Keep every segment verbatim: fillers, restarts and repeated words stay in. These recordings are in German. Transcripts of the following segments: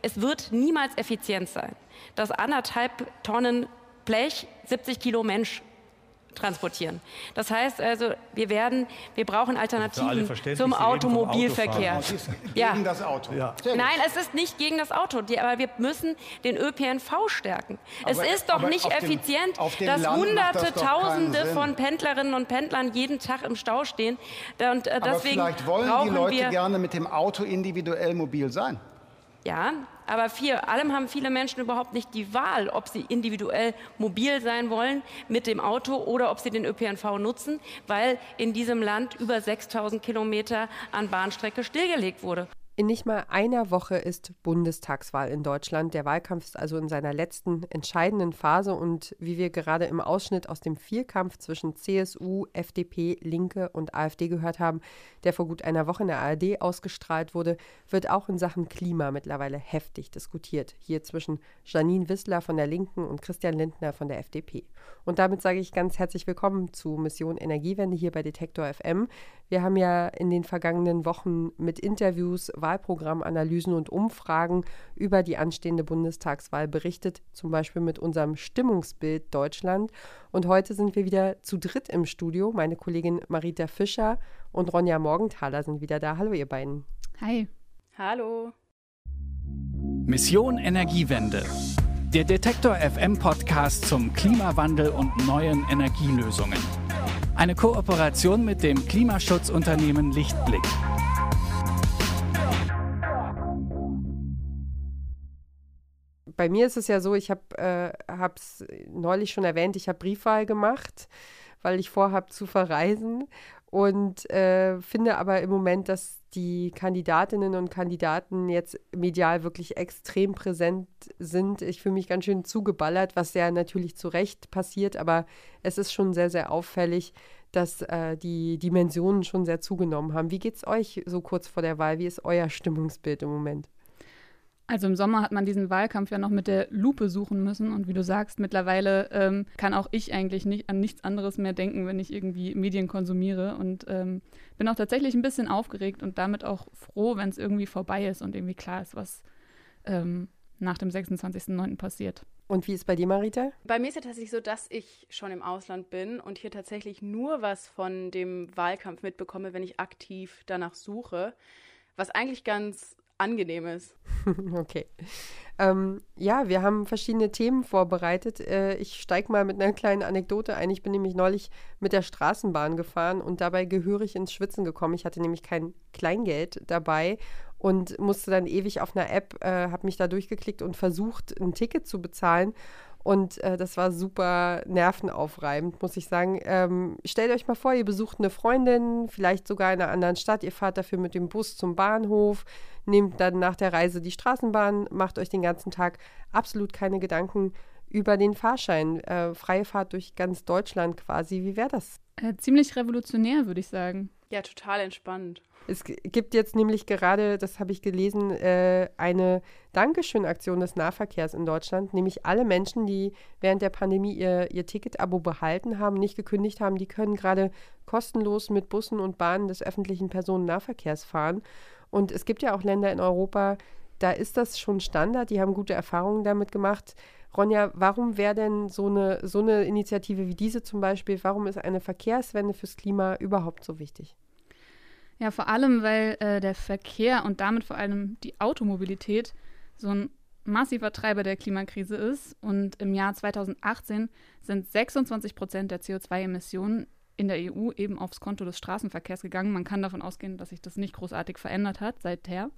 Es wird niemals effizient sein, dass anderthalb Tonnen Blech siebzig Kilo Mensch transportieren. Das heißt also, wir werden, wir brauchen Alternativen zum Automobilverkehr. Gegen ja. das Auto. Ja. Nein, es ist nicht gegen das Auto, die, aber wir müssen den Ö P N V stärken. Aber, es ist doch nicht effizient, dem, dass Land Hunderte, das Tausende von Pendlerinnen und Pendlern jeden Tag im Stau stehen. Und, äh, aber deswegen vielleicht wollen die Leute wir, gerne mit dem Auto individuell mobil sein. Ja, aber vor allem haben viele Menschen überhaupt nicht die Wahl, ob sie individuell mobil sein wollen mit dem Auto oder ob sie den Ö P N V nutzen, weil in diesem Land über sechstausend Kilometer an Bahnstrecke stillgelegt wurde. In nicht mal einer Woche ist Bundestagswahl in Deutschland. Der Wahlkampf ist also in seiner letzten entscheidenden Phase. Und wie wir gerade im Ausschnitt aus dem Vierkampf zwischen C S U, F D P, Linke und AfD gehört haben, der vor gut einer Woche in der A R D ausgestrahlt wurde, wird auch in Sachen Klima mittlerweile heftig diskutiert. Hier zwischen Janine Wissler von der Linken und Christian Lindner von der F D P. Und damit sage ich ganz herzlich willkommen zu Mission Energiewende hier bei Detektor F M. Wir haben ja in den vergangenen Wochen mit Interviews, Wahlprogrammanalysen und Umfragen über die anstehende Bundestagswahl berichtet, zum Beispiel mit unserem Stimmungsbild Deutschland. Und heute sind wir wieder zu dritt im Studio. Meine Kollegin Marita Fischer und Ronja Morgenthaler sind wieder da. Hallo ihr beiden. Hi. Hallo. Mission Energiewende. Der Detektor F M Podcast zum Klimawandel und neuen Energielösungen. Eine Kooperation mit dem Klimaschutzunternehmen Lichtblick. Bei mir ist es ja so, ich habe es äh, neulich schon erwähnt, ich habe Briefwahl gemacht, weil ich vorhabe zu verreisen und äh, finde aber im Moment, dass die Kandidatinnen und Kandidaten jetzt medial wirklich extrem präsent sind. Ich fühle mich ganz schön zugeballert, was ja natürlich zu Recht passiert, aber es ist schon sehr, sehr auffällig, dass äh, die Dimensionen schon sehr zugenommen haben. Wie geht's euch so kurz vor der Wahl? Wie ist euer Stimmungsbild im Moment? Also im Sommer hat man diesen Wahlkampf ja noch mit der Lupe suchen müssen und wie du sagst, mittlerweile ähm, kann auch ich eigentlich nicht an nichts anderes mehr denken, wenn ich irgendwie Medien konsumiere und ähm, bin auch tatsächlich ein bisschen aufgeregt und damit auch froh, wenn es irgendwie vorbei ist und irgendwie klar ist, was ähm, nach dem sechsundzwanzigsten neunten passiert. Und wie ist bei dir, Marita? Bei mir ist es tatsächlich so, dass ich schon im Ausland bin und hier tatsächlich nur was von dem Wahlkampf mitbekomme, wenn ich aktiv danach suche, was eigentlich ganz angenehm ist. Okay. Ähm, ja, wir haben verschiedene Themen vorbereitet. Äh, ich steige mal mit einer kleinen Anekdote ein. Ich bin nämlich neulich mit der Straßenbahn gefahren und dabei gehörig ins Schwitzen gekommen. Ich hatte nämlich kein Kleingeld dabei und musste dann ewig auf einer App, äh, habe mich da durchgeklickt und versucht, ein Ticket zu bezahlen. Und äh, das war super nervenaufreibend, muss ich sagen. Ähm, stellt euch mal vor, ihr besucht eine Freundin, vielleicht sogar in einer anderen Stadt. Ihr fahrt dafür mit dem Bus zum Bahnhof, nehmt dann nach der Reise die Straßenbahn, macht euch den ganzen Tag absolut keine Gedanken über den Fahrschein. Äh, freie Fahrt durch ganz Deutschland quasi. Wie wäre das? Äh, ziemlich revolutionär, würde ich sagen. Ja, total entspannt. Es gibt jetzt nämlich gerade, das habe ich gelesen, äh, eine Dankeschön-Aktion des Nahverkehrs in Deutschland. Nämlich alle Menschen, die während der Pandemie ihr, ihr Ticket-Abo behalten haben, nicht gekündigt haben, die können gerade kostenlos mit Bussen und Bahnen des öffentlichen Personennahverkehrs fahren. Und es gibt ja auch Länder in Europa, da ist das schon Standard. Die haben gute Erfahrungen damit gemacht. Ronja, warum wäre denn so eine, so eine Initiative wie diese zum Beispiel, warum ist eine Verkehrswende fürs Klima überhaupt so wichtig? Ja, vor allem, weil äh, der Verkehr und damit vor allem die Automobilität so ein massiver Treiber der Klimakrise ist. Und im Jahr zweitausendachtzehn sind sechsundzwanzig Prozent der C O zwei Emissionen in der E U eben aufs Konto des Straßenverkehrs gegangen. Man kann davon ausgehen, dass sich das nicht großartig verändert hat seither.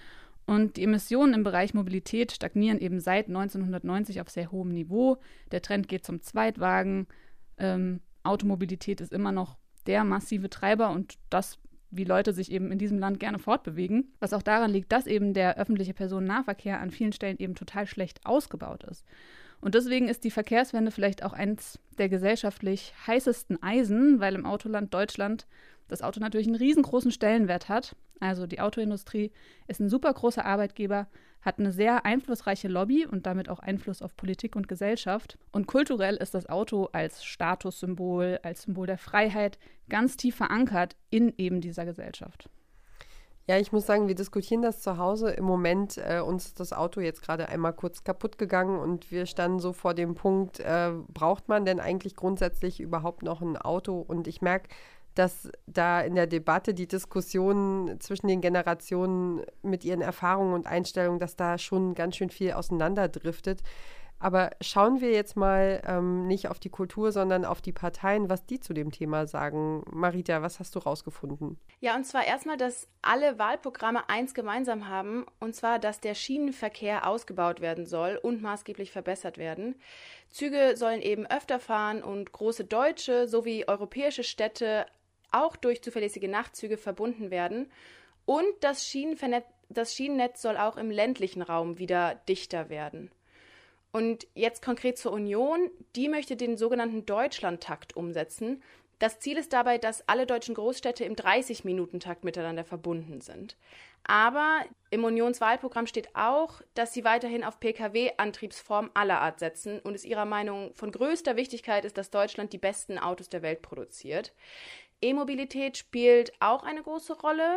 Und die Emissionen im Bereich Mobilität stagnieren eben seit neunzehnhundertneunzig auf sehr hohem Niveau. Der Trend geht zum Zweitwagen. Ähm, Automobilität ist immer noch der massive Treiber und das, wie Leute sich eben in diesem Land gerne fortbewegen. Was auch daran liegt, dass eben der öffentliche Personennahverkehr an vielen Stellen eben total schlecht ausgebaut ist. Und deswegen ist die Verkehrswende vielleicht auch eins der gesellschaftlich heißesten Eisen, weil im Autoland Deutschland das Auto natürlich einen riesengroßen Stellenwert hat. Also die Autoindustrie ist ein super großer Arbeitgeber, hat eine sehr einflussreiche Lobby und damit auch Einfluss auf Politik und Gesellschaft. Und kulturell ist das Auto als Statussymbol, als Symbol der Freiheit ganz tief verankert in eben dieser Gesellschaft. Ja, ich muss sagen, wir diskutieren das zu Hause. Im Moment, äh, uns ist das Auto jetzt gerade einmal kurz kaputt gegangen und wir standen so vor dem Punkt, äh, braucht man denn eigentlich grundsätzlich überhaupt noch ein Auto? Und ich merke, dass da in der Debatte die Diskussion zwischen den Generationen mit ihren Erfahrungen und Einstellungen, dass da schon ganz schön viel auseinanderdriftet. Aber schauen wir jetzt mal ähm, nicht auf die Kultur, sondern auf die Parteien, was die zu dem Thema sagen. Marita, was hast du rausgefunden? Ja, und zwar erstmal, dass alle Wahlprogramme eins gemeinsam haben, und zwar, dass der Schienenverkehr ausgebaut werden soll und maßgeblich verbessert werden. Züge sollen eben öfter fahren und große deutsche sowie europäische Städte auch durch zuverlässige Nachtzüge verbunden werden. Und das Schienenvernetz, das Schienennetz soll auch im ländlichen Raum wieder dichter werden. Und jetzt konkret zur Union, die möchte den sogenannten Deutschlandtakt umsetzen. Das Ziel ist dabei, dass alle deutschen Großstädte im dreißig-Minuten-Takt miteinander verbunden sind. Aber im Unionswahlprogramm steht auch, dass sie weiterhin auf Pkw-Antriebsformen aller Art setzen und es ihrer Meinung von größter Wichtigkeit ist, dass Deutschland die besten Autos der Welt produziert. E-Mobilität spielt auch eine große Rolle.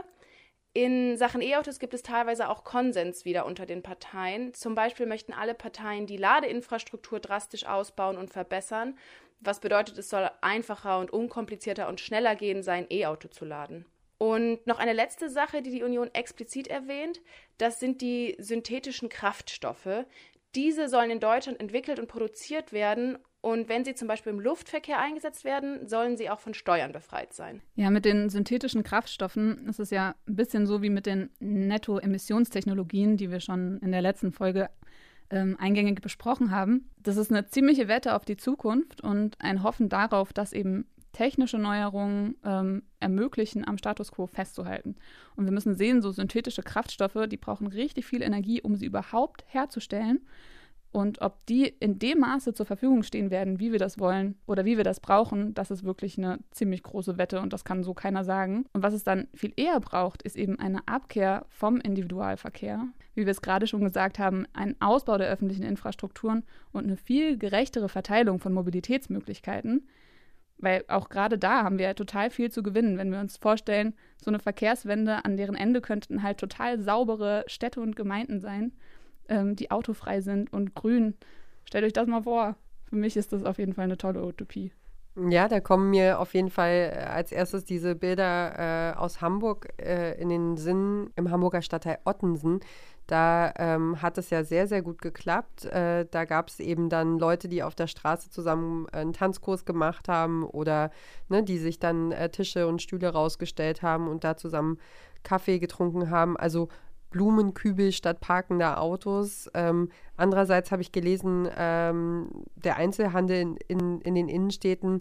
In Sachen E-Autos gibt es teilweise auch Konsens wieder unter den Parteien. Zum Beispiel möchten alle Parteien die Ladeinfrastruktur drastisch ausbauen und verbessern, was bedeutet, es soll einfacher und unkomplizierter und schneller gehen, sein E-Auto zu laden. Und noch eine letzte Sache, die die Union explizit erwähnt, das sind die synthetischen Kraftstoffe. Diese sollen in Deutschland entwickelt und produziert werden. Und wenn sie zum Beispiel im Luftverkehr eingesetzt werden, sollen sie auch von Steuern befreit sein. Ja, mit den synthetischen Kraftstoffen ist es ja ein bisschen so wie mit den Netto-Emissionstechnologien, die wir schon in der letzten Folge ähm, eingängig besprochen haben. Das ist eine ziemliche Wette auf die Zukunft und ein Hoffen darauf, dass eben technische Neuerungen ähm, ermöglichen, am Status quo festzuhalten. Und wir müssen sehen, so synthetische Kraftstoffe, die brauchen richtig viel Energie, um sie überhaupt herzustellen. Und ob die in dem Maße zur Verfügung stehen werden, wie wir das wollen oder wie wir das brauchen, das ist wirklich eine ziemlich große Wette und das kann so keiner sagen. Und was es dann viel eher braucht, ist eben eine Abkehr vom Individualverkehr. Wie wir es gerade schon gesagt haben, ein Ausbau der öffentlichen Infrastrukturen und eine viel gerechtere Verteilung von Mobilitätsmöglichkeiten. Weil auch gerade da haben wir ja total viel zu gewinnen, wenn wir uns vorstellen, so eine Verkehrswende, an deren Ende könnten halt total saubere Städte und Gemeinden sein, die autofrei sind und grün. Stellt euch das mal vor. Für mich ist das auf jeden Fall eine tolle Utopie. Ja, da kommen mir auf jeden Fall als erstes diese Bilder äh, aus Hamburg äh, in den Sinn, im Hamburger Stadtteil Ottensen. Da ähm, hat es ja sehr, sehr gut geklappt. Äh, da gab es eben dann Leute, die auf der Straße zusammen einen Tanzkurs gemacht haben oder ne, die sich dann äh, Tische und Stühle rausgestellt haben und da zusammen Kaffee getrunken haben. Also Blumenkübel statt parkender Autos. Ähm, andererseits habe ich gelesen, ähm, der Einzelhandel in, in, in den Innenstädten,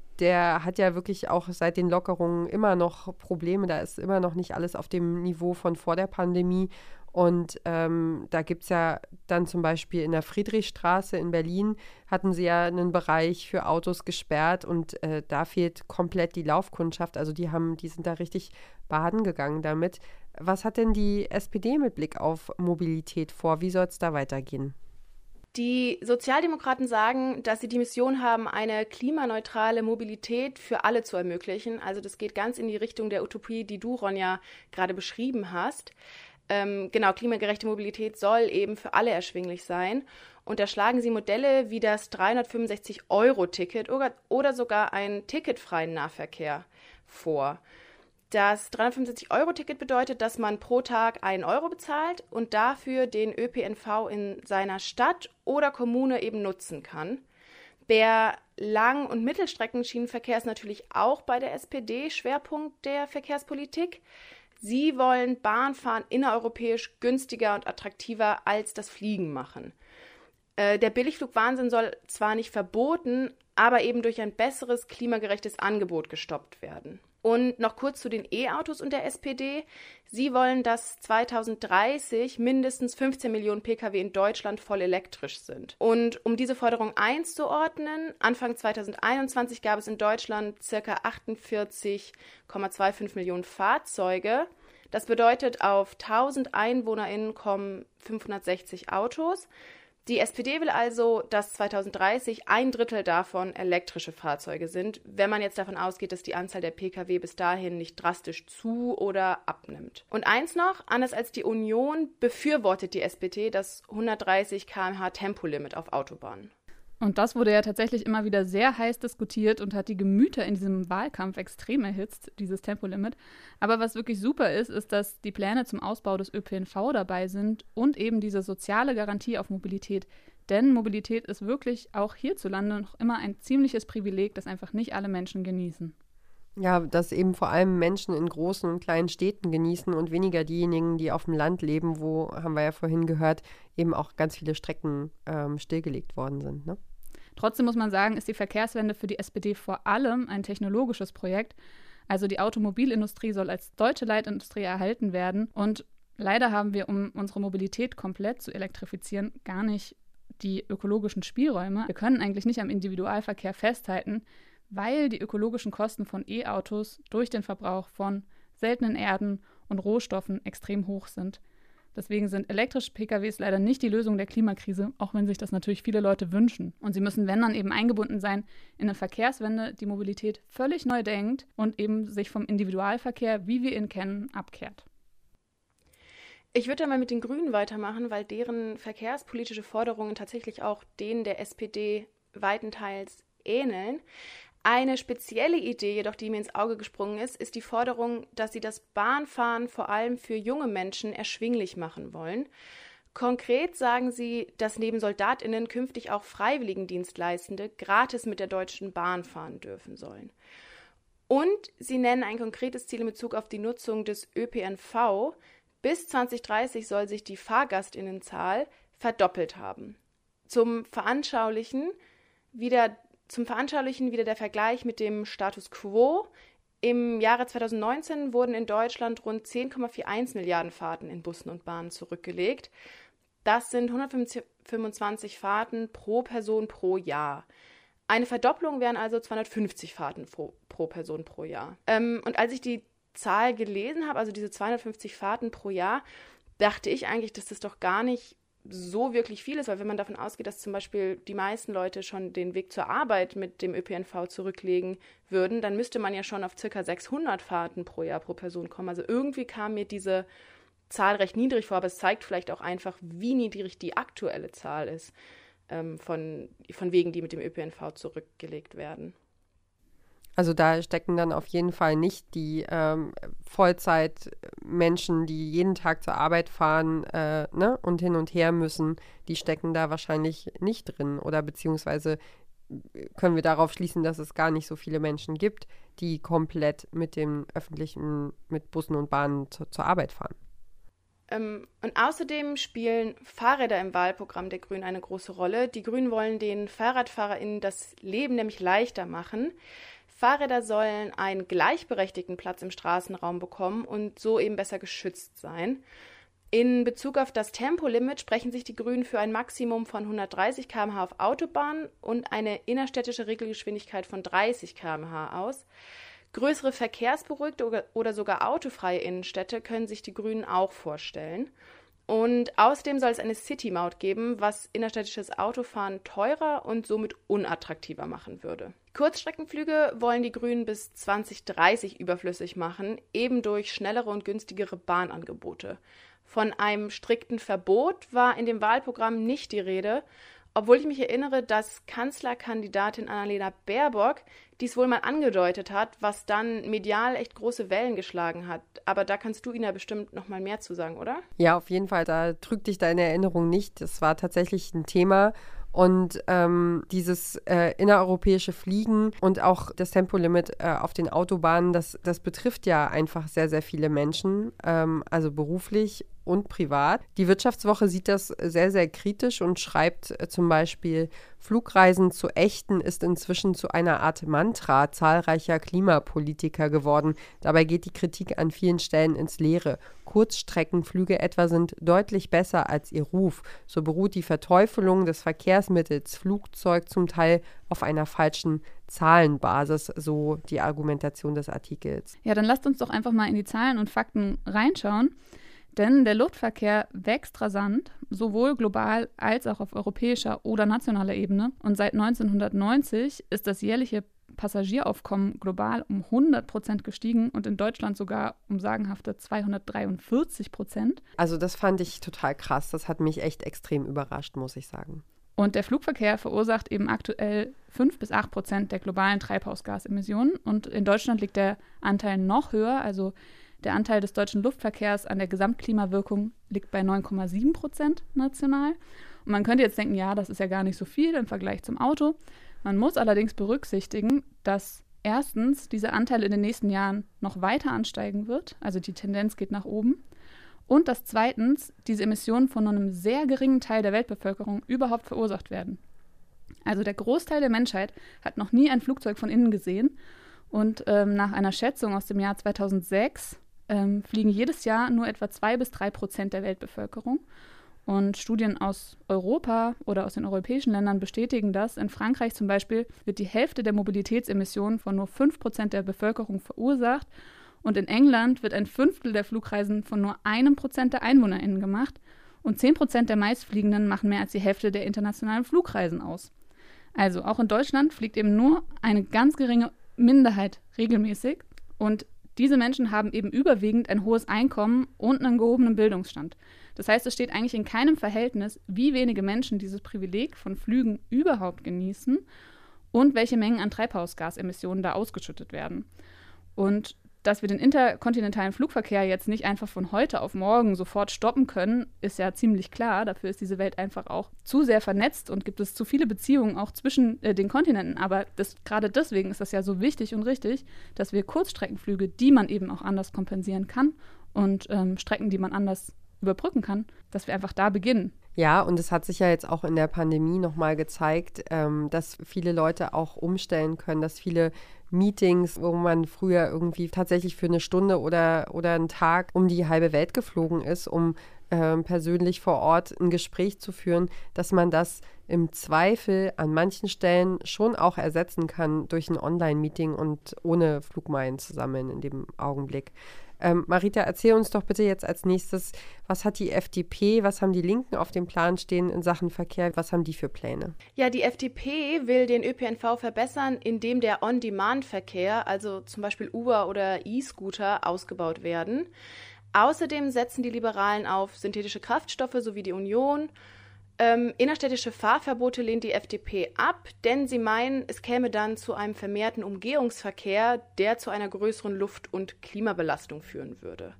der hat ja wirklich auch seit den Lockerungen immer noch Probleme. Da ist immer noch nicht alles auf dem Niveau von vor der Pandemie. Und ähm, da gibt es ja dann zum Beispiel in der Friedrichstraße in Berlin, hatten sie ja einen Bereich für Autos gesperrt und äh, da fehlt komplett die Laufkundschaft. Also die haben, die sind da richtig baden gegangen damit. Was hat denn die S P D mit Blick auf Mobilität vor? Wie soll es da weitergehen? Die Sozialdemokraten sagen, dass sie die Mission haben, eine klimaneutrale Mobilität für alle zu ermöglichen. Also das geht ganz in die Richtung der Utopie, die du, Ronja, gerade beschrieben hast. Ähm, genau, klimagerechte Mobilität soll eben für alle erschwinglich sein. Und da schlagen sie Modelle wie das dreihundertfünfundsechzig Euro Ticket oder, oder sogar einen ticketfreien Nahverkehr vor. Das dreihundertfünfundsechzig Euro Ticket bedeutet, dass man pro Tag einen Euro bezahlt und dafür den Ö P N V in seiner Stadt oder Kommune eben nutzen kann. Der Lang- und Mittelstreckenschienenverkehr ist natürlich auch bei der S P D Schwerpunkt der Verkehrspolitik. Sie wollen Bahnfahren innereuropäisch günstiger und attraktiver als das Fliegen machen. Äh, der Billigflugwahnsinn soll zwar nicht verboten, aber eben durch ein besseres, klimagerechtes Angebot gestoppt werden. Und noch kurz zu den E-Autos und der S P D. Sie wollen, dass zweitausenddreißig mindestens fünfzehn Millionen Pkw in Deutschland voll elektrisch sind. Und um diese Forderung einzuordnen, Anfang zweitausendeinundzwanzig gab es in Deutschland ca. achtundvierzig Komma fünfundzwanzig Millionen Fahrzeuge. Das bedeutet, auf tausend EinwohnerInnen kommen fünfhundertsechzig Autos. Die S P D will also, dass zweitausenddreißig ein Drittel davon elektrische Fahrzeuge sind, wenn man jetzt davon ausgeht, dass die Anzahl der Pkw bis dahin nicht drastisch zu- oder abnimmt. Und eins noch, anders als die Union befürwortet die S P D das hundertdreißig Kilometer pro Stunde Tempolimit auf Autobahnen. Und das wurde ja tatsächlich immer wieder sehr heiß diskutiert und hat die Gemüter in diesem Wahlkampf extrem erhitzt, dieses Tempolimit. Aber was wirklich super ist, ist, dass die Pläne zum Ausbau des Ö P N V dabei sind und eben diese soziale Garantie auf Mobilität. Denn Mobilität ist wirklich auch hierzulande noch immer ein ziemliches Privileg, das einfach nicht alle Menschen genießen. Ja, dass eben vor allem Menschen in großen und kleinen Städten genießen und weniger diejenigen, die auf dem Land leben, wo, haben wir ja vorhin gehört, eben auch ganz viele Strecken ähm, stillgelegt worden sind, ne? Trotzdem muss man sagen, ist die Verkehrswende für die S P D vor allem ein technologisches Projekt. Also die Automobilindustrie soll als deutsche Leitindustrie erhalten werden. Und leider haben wir, um unsere Mobilität komplett zu elektrifizieren, gar nicht die ökologischen Spielräume. Wir können eigentlich nicht am Individualverkehr festhalten, weil die ökologischen Kosten von E-Autos durch den Verbrauch von seltenen Erden und Rohstoffen extrem hoch sind. Deswegen sind elektrische P K Ws leider nicht die Lösung der Klimakrise, auch wenn sich das natürlich viele Leute wünschen. Und sie müssen, wenn dann, eben eingebunden sein in eine Verkehrswende, die Mobilität völlig neu denkt und eben sich vom Individualverkehr, wie wir ihn kennen, abkehrt. Ich würde da mal mit den Grünen weitermachen, weil deren verkehrspolitische Forderungen tatsächlich auch denen der S P D weitenteils ähneln. Eine spezielle Idee jedoch, die mir ins Auge gesprungen ist, ist die Forderung, dass sie das Bahnfahren vor allem für junge Menschen erschwinglich machen wollen. Konkret sagen sie, dass neben SoldatInnen künftig auch Freiwilligendienstleistende gratis mit der Deutschen Bahn fahren dürfen sollen. Und sie nennen ein konkretes Ziel in Bezug auf die Nutzung des Ö P N V. Bis zwanzig dreißig soll sich die FahrgastInnenzahl verdoppelt haben. Zum Veranschaulichen wieder Zum Veranschaulichen wieder der Vergleich mit dem Status quo. Im Jahre zweitausendneunzehn wurden in Deutschland rund zehn Komma einundvierzig Milliarden Fahrten in Bussen und Bahnen zurückgelegt. Das sind hundertfünfundzwanzig Fahrten pro Person pro Jahr. Eine Verdopplung wären also zweihundertfünfzig Fahrten pro, pro Person pro Jahr. Ähm, und als ich die Zahl gelesen habe, also diese zweihundertfünfzig Fahrten pro Jahr, dachte ich eigentlich, dass das doch gar nicht so wirklich viel ist, weil wenn man davon ausgeht, dass zum Beispiel die meisten Leute schon den Weg zur Arbeit mit dem Ö P N V zurücklegen würden, dann müsste man ja schon auf ca. sechshundert Fahrten pro Jahr pro Person kommen. Also irgendwie kam mir diese Zahl recht niedrig vor, aber es zeigt vielleicht auch einfach, wie niedrig die aktuelle Zahl ist, ähm, von, von Wegen, die mit dem Ö P N V zurückgelegt werden. Also da stecken dann auf jeden Fall nicht die ähm, Vollzeitmenschen, die jeden Tag zur Arbeit fahren äh, ne, und hin und her müssen, die stecken da wahrscheinlich nicht drin. Oder beziehungsweise können wir darauf schließen, dass es gar nicht so viele Menschen gibt, die komplett mit dem öffentlichen, mit Bussen und Bahnen zu, zur Arbeit fahren. Ähm, und außerdem spielen Fahrräder im Wahlprogramm der Grünen eine große Rolle. Die Grünen wollen den FahrradfahrerInnen das Leben nämlich leichter machen. Fahrräder sollen einen gleichberechtigten Platz im Straßenraum bekommen und so eben besser geschützt sein. In Bezug auf das Tempolimit sprechen sich die Grünen für ein Maximum von hundertdreißig Kilometer pro Stunde auf Autobahnen und eine innerstädtische Regelgeschwindigkeit von dreißig Kilometer pro Stunde aus. Größere verkehrsberuhigte oder sogar autofreie Innenstädte können sich die Grünen auch vorstellen. Und außerdem soll es eine City-Maut geben, was innerstädtisches Autofahren teurer und somit unattraktiver machen würde. Kurzstreckenflüge wollen die Grünen bis zwanzig dreißig überflüssig machen, eben durch schnellere und günstigere Bahnangebote. Von einem strikten Verbot war in dem Wahlprogramm nicht die Rede, obwohl ich mich erinnere, dass Kanzlerkandidatin Annalena Baerbock dies wohl mal angedeutet hat, was dann medial echt große Wellen geschlagen hat. Aber da kannst du Ihnen ja bestimmt noch mal mehr zu sagen, oder? Ja, auf jeden Fall. Da trügt dich deine Erinnerung nicht. Das war tatsächlich ein Thema. Und ähm, dieses äh, innereuropäische Fliegen und auch das Tempolimit äh, auf den Autobahnen, das, das betrifft ja einfach sehr, sehr viele Menschen, ähm, also beruflich und privat. Die Wirtschaftswoche sieht das sehr, sehr kritisch und schreibt äh, zum Beispiel, Flugreisen zu ächten ist inzwischen zu einer Art Mantra zahlreicher Klimapolitiker geworden. Dabei geht die Kritik an vielen Stellen ins Leere. Kurzstreckenflüge etwa sind deutlich besser als ihr Ruf. So beruht die Verteufelung des Verkehrsmittels Flugzeug zum Teil auf einer falschen Zahlenbasis, so die Argumentation des Artikels. Ja, dann lasst uns doch einfach mal in die Zahlen und Fakten reinschauen. Denn der Luftverkehr wächst rasant, sowohl global als auch auf europäischer oder nationaler Ebene. Und seit neunzehnhundertneunzig ist das jährliche Passagieraufkommen global um hundert Prozent gestiegen und in Deutschland sogar um sagenhafte zweihundertdreiundvierzig Prozent. Also das fand ich total krass. Das hat mich echt extrem überrascht, muss ich sagen. Und der Flugverkehr verursacht eben aktuell fünf bis acht Prozent der globalen Treibhausgasemissionen. Und in Deutschland liegt der Anteil noch höher, also der Anteil des deutschen Luftverkehrs an der Gesamtklimawirkung liegt bei neun Komma sieben Prozent national. Und man könnte jetzt denken, ja, das ist ja gar nicht so viel im Vergleich zum Auto. Man muss allerdings berücksichtigen, dass erstens dieser Anteil in den nächsten Jahren noch weiter ansteigen wird, also die Tendenz geht nach oben. Und dass zweitens diese Emissionen von nur einem sehr geringen Teil der Weltbevölkerung überhaupt verursacht werden. Also der Großteil der Menschheit hat noch nie ein Flugzeug von innen gesehen. Und ähm, nach einer Schätzung aus dem Jahr zweitausendsechs ähm, fliegen jedes Jahr nur etwa zwei bis drei Prozent der Weltbevölkerung. Und Studien aus Europa oder aus den europäischen Ländern bestätigen das. In Frankreich zum Beispiel wird die Hälfte der Mobilitätsemissionen von nur fünf Prozent der Bevölkerung verursacht. Und in England wird ein Fünftel der Flugreisen von nur einem Prozent der EinwohnerInnen gemacht. Und zehn Prozent der Meistfliegenden machen mehr als die Hälfte der internationalen Flugreisen aus. Also auch in Deutschland fliegt eben nur eine ganz geringe Minderheit regelmäßig. Und diese Menschen haben eben überwiegend ein hohes Einkommen und einen gehobenen Bildungsstand. Das heißt, es steht eigentlich in keinem Verhältnis, wie wenige Menschen dieses Privileg von Flügen überhaupt genießen und welche Mengen an Treibhausgasemissionen da ausgeschüttet werden. Und dass wir den interkontinentalen Flugverkehr jetzt nicht einfach von heute auf morgen sofort stoppen können, ist ja ziemlich klar. Dafür ist diese Welt einfach auch zu sehr vernetzt und gibt es zu viele Beziehungen auch zwischen äh, den Kontinenten. Aber das, gerade deswegen ist das ja so wichtig und richtig, dass wir Kurzstreckenflüge, die man eben auch anders kompensieren kann und ähm, Strecken, die man anders überbrücken kann, dass wir einfach da beginnen. Ja, und es hat sich ja jetzt auch in der Pandemie nochmal gezeigt, ähm, dass viele Leute auch umstellen können, dass viele Meetings, wo man früher irgendwie tatsächlich für eine Stunde oder, oder einen Tag um die halbe Welt geflogen ist, um ähm, persönlich vor Ort ein Gespräch zu führen, dass man das im Zweifel an manchen Stellen schon auch ersetzen kann durch ein Online-Meeting und ohne Flugmeilen zu sammeln in dem Augenblick. Ähm, Marita, erzähl uns doch bitte jetzt als nächstes, was hat die F D P, was haben die Linken auf dem Plan stehen in Sachen Verkehr, was haben die für Pläne? Ja, die F D P will den Ö P N V verbessern, indem der On-Demand-Verkehr, also zum Beispiel Uber oder E-Scooter, ausgebaut werden. Außerdem setzen die Liberalen auf synthetische Kraftstoffe sowie die Union. Ähm, innerstädtische Fahrverbote lehnt die F D P ab, denn sie meinen, es käme dann zu einem vermehrten Umgehungsverkehr, der zu einer größeren Luft- und Klimabelastung führen würde.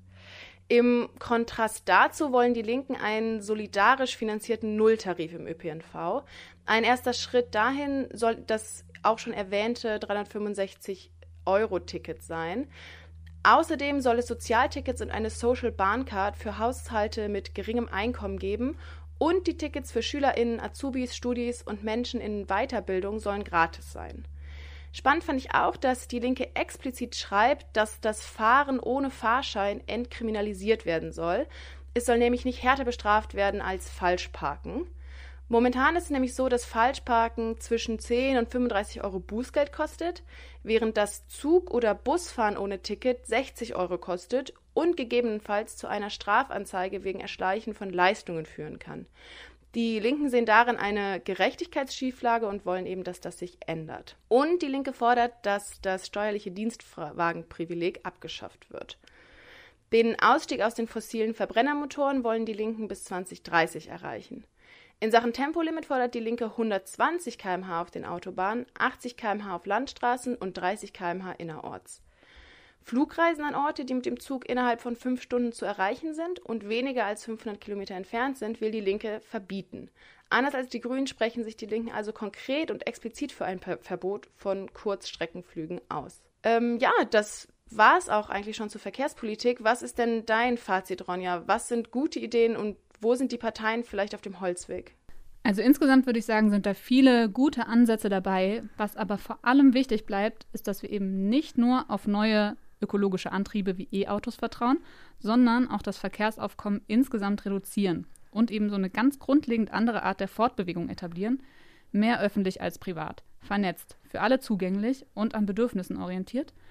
Im Kontrast dazu wollen die Linken einen solidarisch finanzierten Nulltarif im Ö P N V. Ein erster Schritt dahin soll das auch schon erwähnte dreihundertfünfundsechzig Euro Ticket sein. Außerdem soll es Sozialtickets und eine Social Bahncard für Haushalte mit geringem Einkommen geben. Und die Tickets für SchülerInnen, Azubis, Studis und Menschen in Weiterbildung sollen gratis sein. Spannend fand ich auch, dass die Linke explizit schreibt, dass das Fahren ohne Fahrschein entkriminalisiert werden soll. Es soll nämlich nicht härter bestraft werden als Falschparken. Momentan ist es nämlich so, dass Falschparken zwischen zehn und fünfunddreißig Euro Bußgeld kostet, während das Zug- oder Busfahren ohne Ticket sechzig Euro kostet und gegebenenfalls zu einer Strafanzeige wegen Erschleichen von Leistungen führen kann. Die Linken sehen darin eine Gerechtigkeitsschieflage und wollen eben, dass das sich ändert. Und die Linke fordert, dass das steuerliche Dienstwagenprivileg abgeschafft wird. Den Ausstieg aus den fossilen Verbrennermotoren wollen die Linken bis zwanzig dreißig erreichen. In Sachen Tempolimit fordert die Linke hundertzwanzig Kilometer pro Stunde auf den Autobahnen, achtzig Kilometer pro Stunde auf Landstraßen und dreißig Kilometer pro Stunde innerorts. Flugreisen an Orte, die mit dem Zug innerhalb von fünf Stunden zu erreichen sind und weniger als fünfhundert Kilometer entfernt sind, will die Linke verbieten. Anders als die Grünen sprechen sich die Linken also konkret und explizit für ein Verbot von Kurzstreckenflügen aus. Ähm, ja, das war es auch eigentlich schon zur Verkehrspolitik. Was ist denn dein Fazit, Ronja? Was sind gute Ideen und wo sind die Parteien vielleicht auf dem Holzweg? Also insgesamt würde ich sagen, sind da viele gute Ansätze dabei. Was aber vor allem wichtig bleibt, ist, dass wir eben nicht nur auf neue ökologische Antriebe wie E-Autos vertrauen, sondern auch das Verkehrsaufkommen insgesamt reduzieren und eben so eine ganz grundlegend andere Art der Fortbewegung etablieren, mehr öffentlich als privat, vernetzt, für alle zugänglich und an Bedürfnissen orientiert.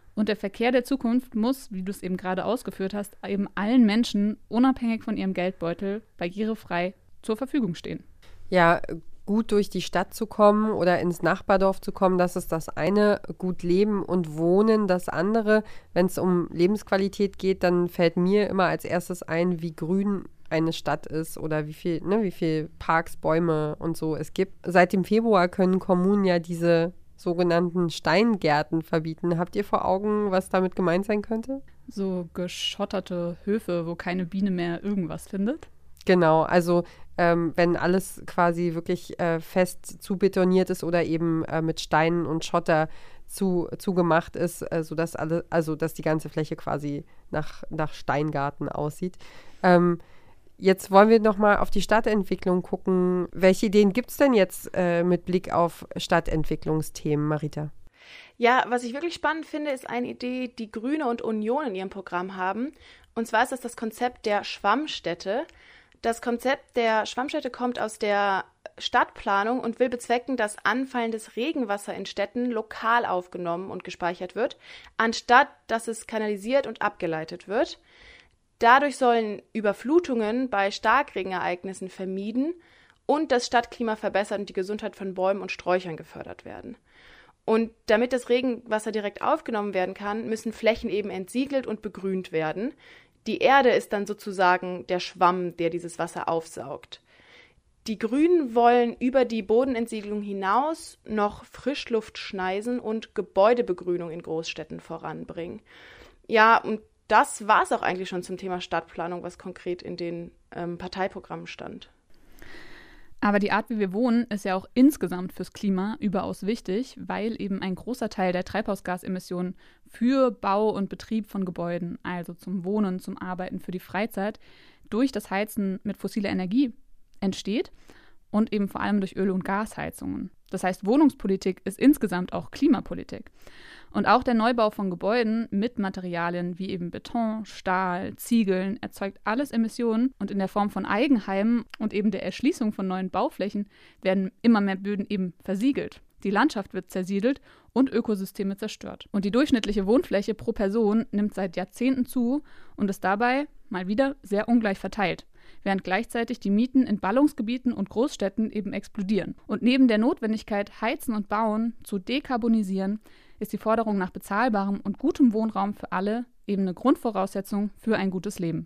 Und der Verkehr der Zukunft muss, wie du es eben gerade ausgeführt hast, eben allen Menschen unabhängig von ihrem Geldbeutel barrierefrei zur Verfügung stehen. Ja, gut durch die Stadt zu kommen oder ins Nachbardorf zu kommen, das ist das eine. Gut leben und wohnen, das andere. Wenn es um Lebensqualität geht, dann fällt mir immer als erstes ein, wie grün eine Stadt ist oder wie viel, ne, wie viel Parks, Bäume und so es gibt. Seit dem Februar können Kommunen ja diese sogenannten Steingärten verbieten. Habt ihr vor Augen, was damit gemeint sein könnte? So geschotterte Höfe, wo keine Biene mehr irgendwas findet? Genau, also ähm, wenn alles quasi wirklich äh, fest zubetoniert ist oder eben äh, mit Steinen und Schotter zu, zugemacht ist, äh, sodass alle, also dass die ganze Fläche quasi nach, nach Steingarten aussieht. Ähm, Jetzt wollen wir nochmal auf die Stadtentwicklung gucken. Welche Ideen gibt es denn jetzt äh, mit Blick auf Stadtentwicklungsthemen, Marita? Ja, was ich wirklich spannend finde, ist eine Idee, die Grüne und Union in ihrem Programm haben. Und zwar ist das das Konzept der Schwammstädte. Das Konzept der Schwammstädte kommt aus der Stadtplanung und will bezwecken, dass anfallendes Regenwasser in Städten lokal aufgenommen und gespeichert wird, anstatt dass es kanalisiert und abgeleitet wird. Dadurch sollen Überflutungen bei Starkregenereignissen vermieden und das Stadtklima verbessert und die Gesundheit von Bäumen und Sträuchern gefördert werden. Und damit das Regenwasser direkt aufgenommen werden kann, müssen Flächen eben entsiegelt und begrünt werden. Die Erde ist dann sozusagen der Schwamm, der dieses Wasser aufsaugt. Die Grünen wollen über die Bodenentsiegelung hinaus noch Frischluftschneisen und Gebäudebegrünung in Großstädten voranbringen. Ja, und das war es auch eigentlich schon zum Thema Stadtplanung, was konkret in den ähm, Parteiprogrammen stand. Aber die Art, wie wir wohnen, ist ja auch insgesamt fürs Klima überaus wichtig, weil eben ein großer Teil der Treibhausgasemissionen für Bau und Betrieb von Gebäuden, also zum Wohnen, zum Arbeiten, für die Freizeit, durch das Heizen mit fossiler Energie entsteht und eben vor allem durch Öl- und Gasheizungen. Das heißt, Wohnungspolitik ist insgesamt auch Klimapolitik. Und auch der Neubau von Gebäuden mit Materialien wie eben Beton, Stahl, Ziegeln erzeugt alles Emissionen und in der Form von Eigenheimen und eben der Erschließung von neuen Bauflächen werden immer mehr Böden eben versiegelt. Die Landschaft wird zersiedelt und Ökosysteme zerstört. Und die durchschnittliche Wohnfläche pro Person nimmt seit Jahrzehnten zu und ist dabei mal wieder sehr ungleich verteilt, während gleichzeitig die Mieten in Ballungsgebieten und Großstädten eben explodieren. Und neben der Notwendigkeit, Heizen und Bauen zu dekarbonisieren, ist die Forderung nach bezahlbarem und gutem Wohnraum für alle eben eine Grundvoraussetzung für ein gutes Leben.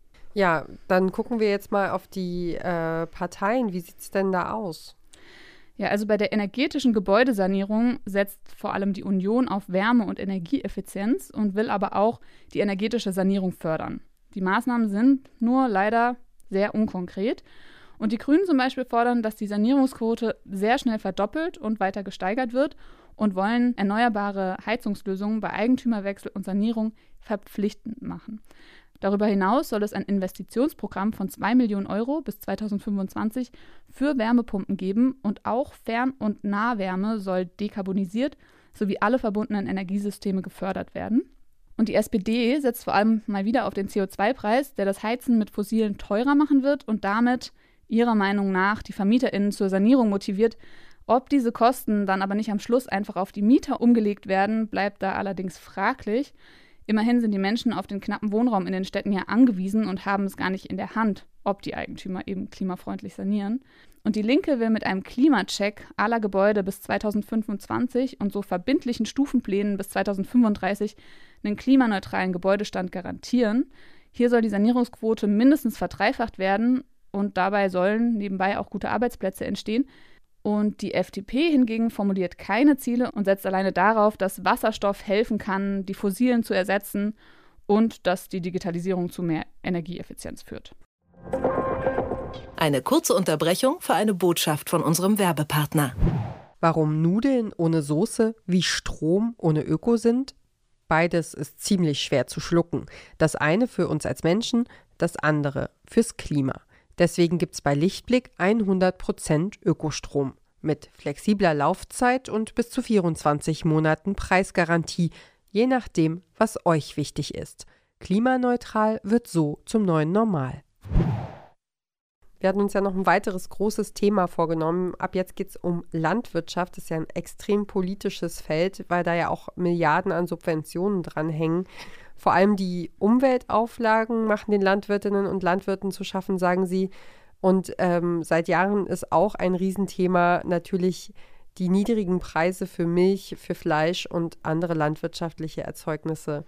Ja, dann gucken wir jetzt mal auf die äh, Parteien. Wie sieht es denn da aus? Ja, also bei der energetischen Gebäudesanierung setzt vor allem die Union auf Wärme- und Energieeffizienz und will aber auch die energetische Sanierung fördern. Die Maßnahmen sind nur leider sehr unkonkret. Und die Grünen zum Beispiel fordern, dass die Sanierungsquote sehr schnell verdoppelt und weiter gesteigert wird und wollen erneuerbare Heizungslösungen bei Eigentümerwechsel und Sanierung verpflichtend machen. Darüber hinaus soll es ein Investitionsprogramm von zwei Millionen Euro bis zweitausendfünfundzwanzig für Wärmepumpen geben und auch Fern- und Nahwärme soll dekarbonisiert sowie alle verbundenen Energiesysteme gefördert werden. Und die S P D setzt vor allem mal wieder auf den C O zwei Preis, der das Heizen mit Fossilen teurer machen wird und damit ihrer Meinung nach die VermieterInnen zur Sanierung motiviert. Ob diese Kosten dann aber nicht am Schluss einfach auf die Mieter umgelegt werden, bleibt da allerdings fraglich. Immerhin sind die Menschen auf den knappen Wohnraum in den Städten ja angewiesen und haben es gar nicht in der Hand, ob die Eigentümer eben klimafreundlich sanieren. Und die Linke will mit einem Klimacheck aller Gebäude bis zweitausendfünfundzwanzig und so verbindlichen Stufenplänen bis zweitausendfünfunddreißig einen klimaneutralen Gebäudestand garantieren. Hier soll die Sanierungsquote mindestens verdreifacht werden und dabei sollen nebenbei auch gute Arbeitsplätze entstehen. Und die F D P hingegen formuliert keine Ziele und setzt alleine darauf, dass Wasserstoff helfen kann, die Fossilen zu ersetzen und dass die Digitalisierung zu mehr Energieeffizienz führt. Eine kurze Unterbrechung für eine Botschaft von unserem Werbepartner. Warum Nudeln ohne Soße wie Strom ohne Öko sind? Beides ist ziemlich schwer zu schlucken. Das eine für uns als Menschen, das andere fürs Klima. Deswegen gibt es bei Lichtblick hundert Prozent Ökostrom mit flexibler Laufzeit und bis zu vierundzwanzig Monaten Preisgarantie, je nachdem, was euch wichtig ist. Klimaneutral wird so zum neuen Normal. Wir hatten uns ja noch ein weiteres großes Thema vorgenommen. Ab jetzt geht es um Landwirtschaft. Das ist ja ein extrem politisches Feld, weil da ja auch Milliarden an Subventionen dranhängen. Vor allem die Umweltauflagen machen den Landwirtinnen und Landwirten zu schaffen, sagen sie. Und ähm, seit Jahren ist auch ein Riesenthema natürlich die niedrigen Preise für Milch, für Fleisch und andere landwirtschaftliche Erzeugnisse.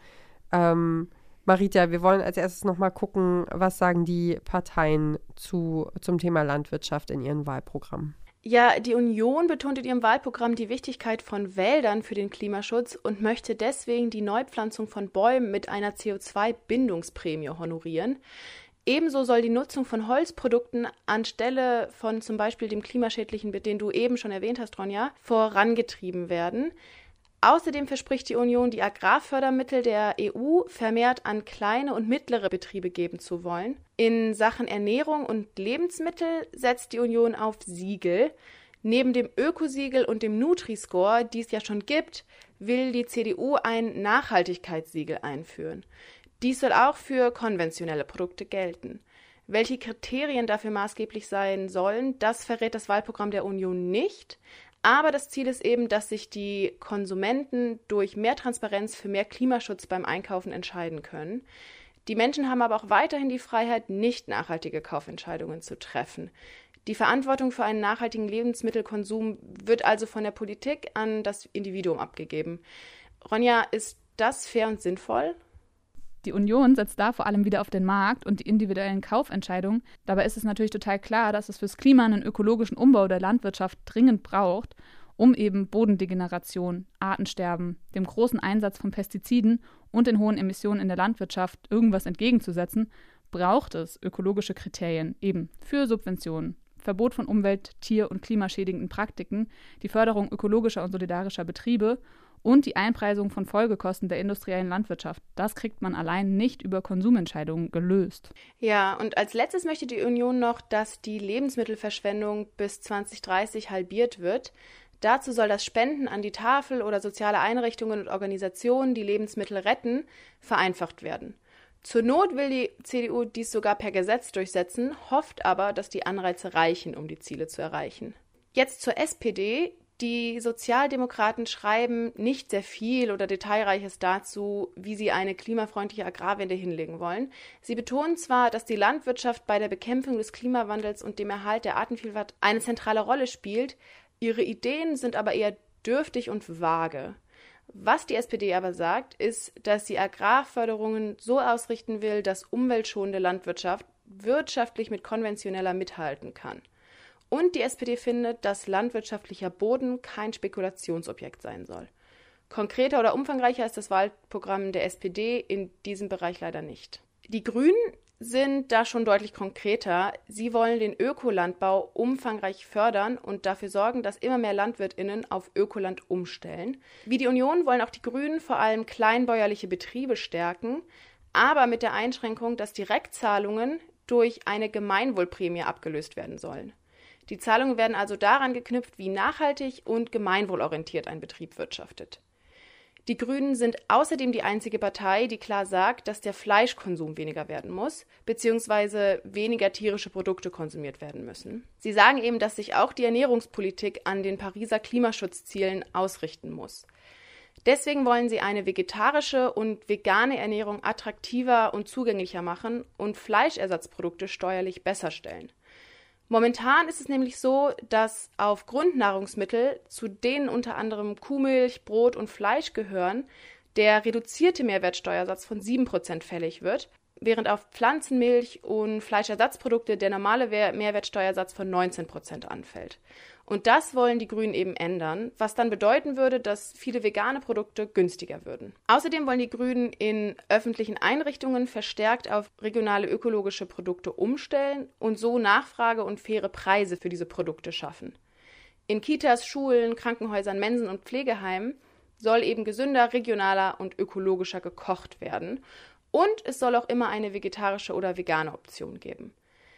Ähm, Marita, wir wollen als erstes nochmal gucken, was sagen die Parteien zu, zum Thema Landwirtschaft in ihren Wahlprogrammen. Ja, die Union betont in ihrem Wahlprogramm die Wichtigkeit von Wäldern für den Klimaschutz und möchte deswegen die Neupflanzung von Bäumen mit einer C O zwei Bindungsprämie honorieren. Ebenso soll die Nutzung von Holzprodukten anstelle von zum Beispiel dem klimaschädlichen, den du eben schon erwähnt hast, Ronja, vorangetrieben werden. Außerdem verspricht die Union, die Agrarfördermittel der E U vermehrt an kleine und mittlere Betriebe geben zu wollen. In Sachen Ernährung und Lebensmittel setzt die Union auf Siegel. Neben dem Ökosiegel und dem Nutri-Score, die es ja schon gibt, will die C D U ein Nachhaltigkeitssiegel einführen. Dies soll auch für konventionelle Produkte gelten. Welche Kriterien dafür maßgeblich sein sollen, das verrät das Wahlprogramm der Union nicht. Aber das Ziel ist eben, dass sich die Konsumenten durch mehr Transparenz für mehr Klimaschutz beim Einkaufen entscheiden können. Die Menschen haben aber auch weiterhin die Freiheit, nicht nachhaltige Kaufentscheidungen zu treffen. Die Verantwortung für einen nachhaltigen Lebensmittelkonsum wird also von der Politik an das Individuum abgegeben. Ronja, ist das fair und sinnvoll? Die Union setzt da vor allem wieder auf den Markt und die individuellen Kaufentscheidungen. Dabei ist es natürlich total klar, dass es fürs Klima einen ökologischen Umbau der Landwirtschaft dringend braucht, um eben Bodendegeneration, Artensterben, dem großen Einsatz von Pestiziden und den hohen Emissionen in der Landwirtschaft irgendwas entgegenzusetzen, braucht es ökologische Kriterien eben für Subventionen, Verbot von umwelt-, tier- und klimaschädigenden Praktiken, die Förderung ökologischer und solidarischer Betriebe und die Einpreisung von Folgekosten der industriellen Landwirtschaft. Das kriegt man allein nicht über Konsumentscheidungen gelöst. Ja, und als letztes möchte die Union noch, dass die Lebensmittelverschwendung bis zwanzig dreißig halbiert wird. Dazu soll das Spenden an die Tafel oder soziale Einrichtungen und Organisationen, die Lebensmittel retten, vereinfacht werden. Zur Not will die C D U dies sogar per Gesetz durchsetzen, hofft aber, dass die Anreize reichen, um die Ziele zu erreichen. Jetzt zur S P D. Die Sozialdemokraten schreiben nicht sehr viel oder Detailreiches dazu, wie sie eine klimafreundliche Agrarwende hinlegen wollen. Sie betonen zwar, dass die Landwirtschaft bei der Bekämpfung des Klimawandels und dem Erhalt der Artenvielfalt eine zentrale Rolle spielt, ihre Ideen sind aber eher dürftig und vage. Was die S P D aber sagt, ist, dass sie Agrarförderungen so ausrichten will, dass umweltschonende Landwirtschaft wirtschaftlich mit konventioneller mithalten kann. Und die S P D findet, dass landwirtschaftlicher Boden kein Spekulationsobjekt sein soll. Konkreter oder umfangreicher ist das Wahlprogramm der S P D in diesem Bereich leider nicht. Die Grünen sind da schon deutlich konkreter. Sie wollen den Ökolandbau umfangreich fördern und dafür sorgen, dass immer mehr LandwirtInnen auf Ökoland umstellen. Wie die Union wollen auch die Grünen vor allem kleinbäuerliche Betriebe stärken, aber mit der Einschränkung, dass Direktzahlungen durch eine Gemeinwohlprämie abgelöst werden sollen. Die Zahlungen werden also daran geknüpft, wie nachhaltig und gemeinwohlorientiert ein Betrieb wirtschaftet. Die Grünen sind außerdem die einzige Partei, die klar sagt, dass der Fleischkonsum weniger werden muss, beziehungsweise weniger tierische Produkte konsumiert werden müssen. Sie sagen eben, dass sich auch die Ernährungspolitik an den Pariser Klimaschutzzielen ausrichten muss. Deswegen wollen sie eine vegetarische und vegane Ernährung attraktiver und zugänglicher machen und Fleischersatzprodukte steuerlich besser stellen. Momentan ist es nämlich so, dass auf Grundnahrungsmittel, zu denen unter anderem Kuhmilch, Brot und Fleisch gehören, der reduzierte Mehrwertsteuersatz von sieben Prozent fällig wird, während auf Pflanzenmilch und Fleischersatzprodukte der normale Mehrwertsteuersatz von neunzehn Prozent anfällt. Und das wollen die Grünen eben ändern, was dann bedeuten würde, dass viele vegane Produkte günstiger würden. Außerdem wollen die Grünen in öffentlichen Einrichtungen verstärkt auf regionale ökologische Produkte umstellen und so Nachfrage und faire Preise für diese Produkte schaffen. In Kitas, Schulen, Krankenhäusern, Mensen und Pflegeheimen soll eben gesünder, regionaler und ökologischer gekocht werden. Und es soll auch immer eine vegetarische oder vegane Option geben.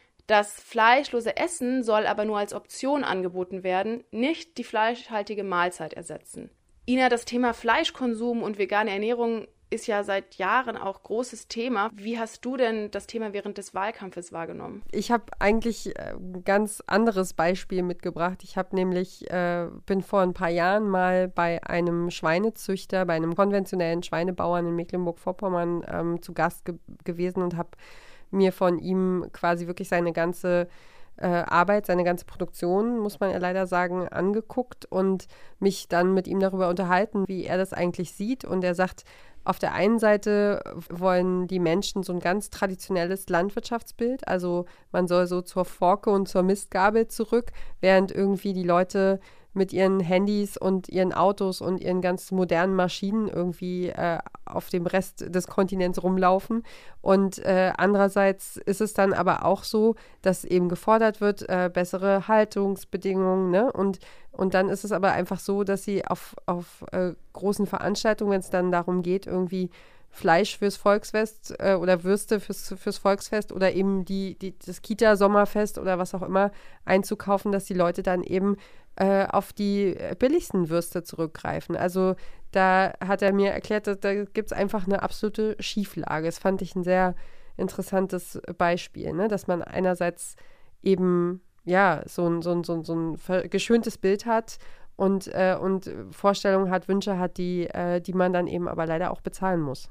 Das fleischlose Essen soll aber nur als Option angeboten werden, nicht die fleischhaltige Mahlzeit ersetzen. Ina, das Thema Fleischkonsum und vegane Ernährung ist ja seit Jahren auch großes Thema. Wie hast du denn das Thema während des Wahlkampfes wahrgenommen? Ich habe eigentlich ein ganz anderes Beispiel mitgebracht. Ich habe nämlich, äh, bin vor ein paar Jahren mal bei einem Schweinezüchter, bei einem konventionellen Schweinebauern in Mecklenburg-Vorpommern ähm, zu Gast ge- gewesen und habe mir von ihm quasi wirklich seine ganze äh, Arbeit, seine ganze Produktion, muss man ja leider sagen, angeguckt und mich dann mit ihm darüber unterhalten, wie er das eigentlich sieht. Und er sagt, auf der einen Seite wollen die Menschen so ein ganz traditionelles Landwirtschaftsbild, also man soll so zur Forke und zur Mistgabel zurück, während irgendwie die Leute mit ihren Handys und ihren Autos und ihren ganz modernen Maschinen irgendwie äh, auf dem Rest des Kontinents rumlaufen. Und äh, andererseits ist es dann aber auch so, dass eben gefordert wird, äh, bessere Haltungsbedingungen, ne? Und, und dann ist es aber einfach so, dass sie auf, auf äh, großen Veranstaltungen, wenn es dann darum geht, irgendwie Fleisch fürs Volksfest äh, oder Würste fürs, fürs Volksfest oder eben die, die, das Kita-Sommerfest oder was auch immer einzukaufen, dass die Leute dann eben äh, auf die billigsten Würste zurückgreifen. Also da hat er mir erklärt, dass, da gibt es einfach eine absolute Schieflage. Das fand ich ein sehr interessantes Beispiel, ne? Dass man einerseits eben ja so ein, so ein, so ein, so ein geschöntes Bild hat und, äh, und Vorstellungen hat, Wünsche hat, die, äh, die man dann eben aber leider auch bezahlen muss.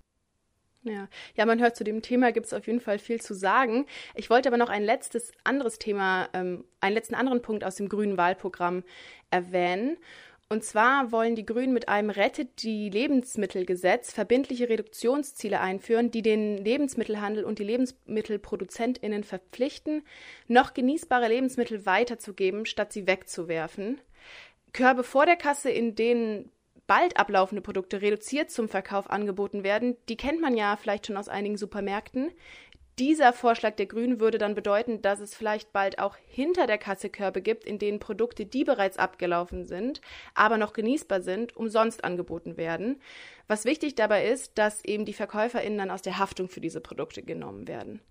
Ja. ja, man hört, zu dem Thema gibt es auf jeden Fall viel zu sagen. Ich wollte aber noch ein letztes anderes Thema, ähm, einen letzten anderen Punkt aus dem grünen Wahlprogramm erwähnen. Und zwar wollen die Grünen mit einem Rettet die Lebensmittelgesetz verbindliche Reduktionsziele einführen, die den Lebensmittelhandel und die LebensmittelproduzentInnen verpflichten, noch genießbare Lebensmittel weiterzugeben, statt sie wegzuwerfen. Körbe vor der Kasse, in denen bald ablaufende Produkte reduziert zum Verkauf angeboten werden, die kennt man ja vielleicht schon aus einigen Supermärkten. Dieser Vorschlag der Grünen würde dann bedeuten, dass es vielleicht bald auch hinter der Kasse Körbe gibt, in denen Produkte, die bereits abgelaufen sind, aber noch genießbar sind, umsonst angeboten werden. Was wichtig dabei ist, dass eben die VerkäuferInnen dann aus der Haftung für diese Produkte genommen werden.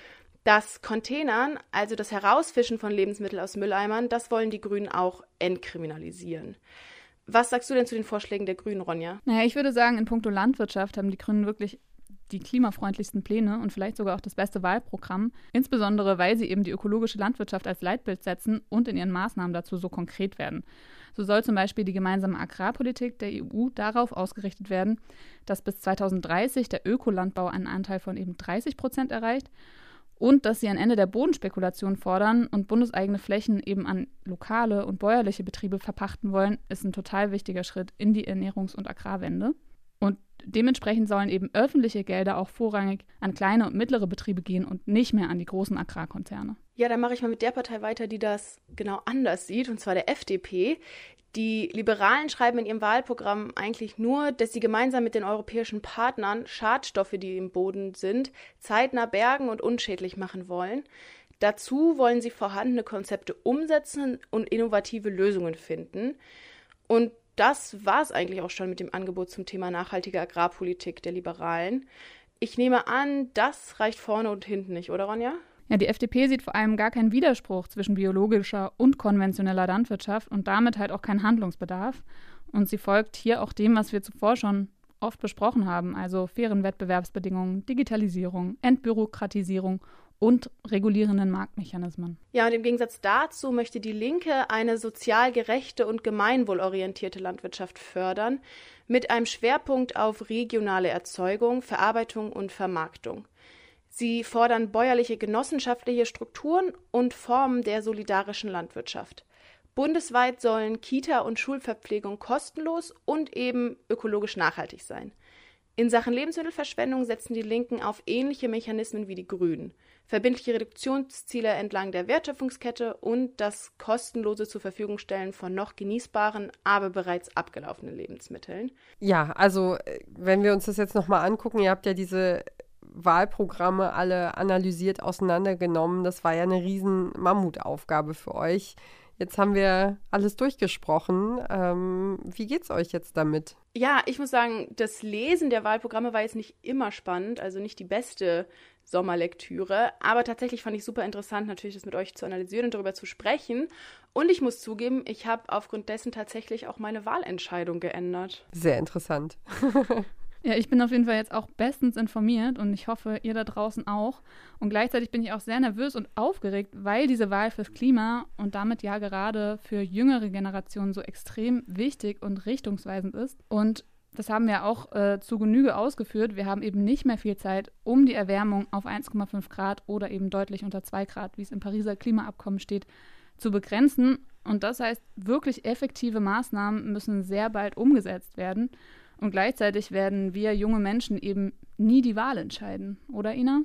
Das Containern, also das Herausfischen von Lebensmitteln aus Mülleimern, das wollen die Grünen auch entkriminalisieren. Was sagst du denn zu den Vorschlägen der Grünen, Ronja? Naja, ich würde sagen, in puncto Landwirtschaft haben die Grünen wirklich die klimafreundlichsten Pläne und vielleicht sogar auch das beste Wahlprogramm, insbesondere weil sie eben die ökologische Landwirtschaft als Leitbild setzen und in ihren Maßnahmen dazu so konkret werden. So soll zum Beispiel die gemeinsame Agrarpolitik der E U darauf ausgerichtet werden, dass bis zweitausenddreißig der Ökolandbau einen Anteil von eben dreißig Prozent erreicht und dass sie ein Ende der Bodenspekulation fordern und bundeseigene Flächen eben an lokale und bäuerliche Betriebe verpachten wollen, ist ein total wichtiger Schritt in die Ernährungs- und Agrarwende. Und dementsprechend sollen eben öffentliche Gelder auch vorrangig an kleine und mittlere Betriebe gehen und nicht mehr an die großen Agrarkonzerne. Ja, dann mache ich mal mit der Partei weiter, die das genau anders sieht, und zwar der F D P. Die Liberalen schreiben in ihrem Wahlprogramm eigentlich nur, dass sie gemeinsam mit den europäischen Partnern Schadstoffe, die im Boden sind, zeitnah bergen und unschädlich machen wollen. Dazu wollen sie vorhandene Konzepte umsetzen und innovative Lösungen finden. Und das war es eigentlich auch schon mit dem Angebot zum Thema nachhaltige Agrarpolitik der Liberalen. Ich nehme an, das reicht vorne und hinten nicht, oder Ronja? Ja, die F D P sieht vor allem gar keinen Widerspruch zwischen biologischer und konventioneller Landwirtschaft und damit halt auch keinen Handlungsbedarf. Und sie folgt hier auch dem, was wir zuvor schon oft besprochen haben, also fairen Wettbewerbsbedingungen, Digitalisierung, Entbürokratisierung und regulierenden Marktmechanismen. Ja, und im Gegensatz dazu möchte die Linke eine sozial gerechte und gemeinwohlorientierte Landwirtschaft fördern, mit einem Schwerpunkt auf regionale Erzeugung, Verarbeitung und Vermarktung. Sie fordern bäuerliche genossenschaftliche Strukturen und Formen der solidarischen Landwirtschaft. Bundesweit sollen Kita- und Schulverpflegung kostenlos und eben ökologisch nachhaltig sein. In Sachen Lebensmittelverschwendung setzen die Linken auf ähnliche Mechanismen wie die Grünen. Verbindliche Reduktionsziele entlang der Wertschöpfungskette und das kostenlose zur Verfügung stellen von noch genießbaren, aber bereits abgelaufenen Lebensmitteln. Ja, also wenn wir uns das jetzt nochmal angucken, ihr habt ja diese Wahlprogramme alle analysiert, auseinandergenommen. Das war ja eine riesen Mammutaufgabe für euch. Jetzt haben wir alles durchgesprochen. Ähm, wie geht's euch jetzt damit? Ja, ich muss sagen, das Lesen der Wahlprogramme war jetzt nicht immer spannend, also nicht die beste Sommerlektüre, aber tatsächlich fand ich super interessant, natürlich das mit euch zu analysieren und darüber zu sprechen. Und ich muss zugeben, ich habe aufgrund dessen tatsächlich auch meine Wahlentscheidung geändert. Sehr interessant. Ja, ich bin auf jeden Fall jetzt auch bestens informiert und ich hoffe, ihr da draußen auch. Und gleichzeitig bin ich auch sehr nervös und aufgeregt, weil diese Wahl fürs Klima und damit ja gerade für jüngere Generationen so extrem wichtig und richtungsweisend ist. Und das haben wir auch äh, zu Genüge ausgeführt. Wir haben eben nicht mehr viel Zeit, um die Erwärmung auf eins Komma fünf Grad oder eben deutlich unter zwei Grad, wie es im Pariser Klimaabkommen steht, zu begrenzen. Und das heißt, wirklich effektive Maßnahmen müssen sehr bald umgesetzt werden. Und gleichzeitig werden wir junge Menschen eben nie die Wahl entscheiden. Oder, Ina?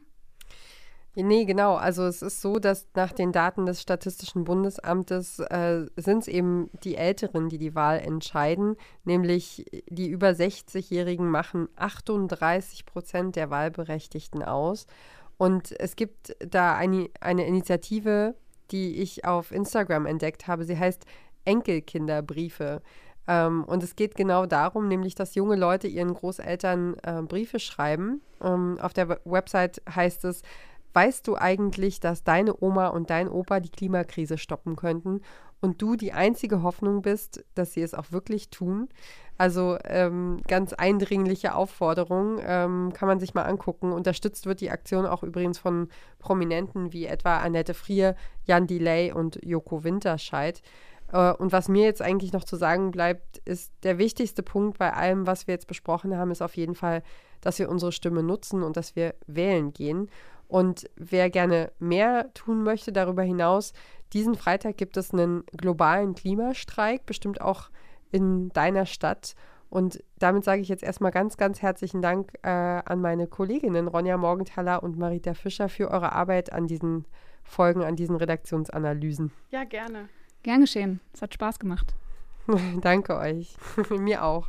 Nee, genau. Also es ist so, dass nach den Daten des Statistischen Bundesamtes äh, sind es eben die Älteren, die die Wahl entscheiden. Nämlich die über sechzigjährigen machen achtunddreißig Prozent der Wahlberechtigten aus. Und es gibt da eine, eine Initiative, die ich auf Instagram entdeckt habe. Sie heißt Enkelkinderbriefe. Ähm, und es geht genau darum, nämlich, dass junge Leute ihren Großeltern äh, Briefe schreiben. Ähm, auf der Website heißt es: Weißt du eigentlich, dass deine Oma und dein Opa die Klimakrise stoppen könnten und du die einzige Hoffnung bist, dass sie es auch wirklich tun? Also ähm, ganz eindringliche Aufforderung, ähm, kann man sich mal angucken. Unterstützt wird die Aktion auch übrigens von Prominenten wie etwa Annette Frier, Jan Delay und Joko Winterscheid. Äh, und was mir jetzt eigentlich noch zu sagen bleibt, ist, der wichtigste Punkt bei allem, was wir jetzt besprochen haben, ist auf jeden Fall, dass wir unsere Stimme nutzen und dass wir wählen gehen. Und wer gerne mehr tun möchte darüber hinaus, diesen Freitag gibt es einen globalen Klimastreik, bestimmt auch in deiner Stadt. Und damit sage ich jetzt erstmal ganz, ganz herzlichen Dank äh, an meine Kolleginnen Ronja Morgenthaler und Marita Fischer für eure Arbeit an diesen Folgen, an diesen Redaktionsanalysen. Ja, gerne. Gern geschehen. Es hat Spaß gemacht. Danke euch. Mir auch.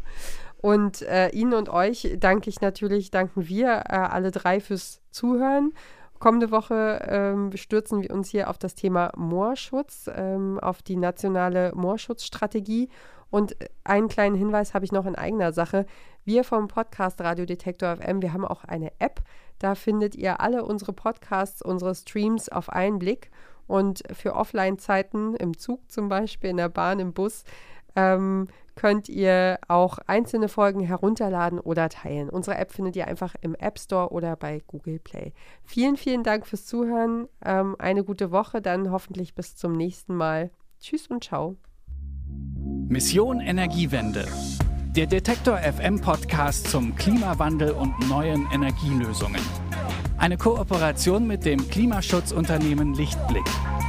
Und äh, Ihnen und euch danke ich natürlich, danken wir äh, alle drei fürs Zuhören. Kommende Woche ähm, stürzen wir uns hier auf das Thema Moorschutz, ähm, auf die nationale Moorschutzstrategie. Und einen kleinen Hinweis habe ich noch in eigener Sache. Wir vom Podcast Radio Detektor F M, wir haben auch eine App. Da findet ihr alle unsere Podcasts, unsere Streams auf einen Blick. Und für Offline-Zeiten, im Zug zum Beispiel, in der Bahn, im Bus, ähm, könnt ihr auch einzelne Folgen herunterladen oder teilen. Unsere App findet ihr einfach im App Store oder bei Google Play. Vielen, vielen Dank fürs Zuhören. Ähm, eine gute Woche, dann hoffentlich bis zum nächsten Mal. Tschüss und ciao. Mission Energiewende. Der Detektor F M Podcast zum Klimawandel und neuen Energielösungen. Eine Kooperation mit dem Klimaschutzunternehmen Lichtblick.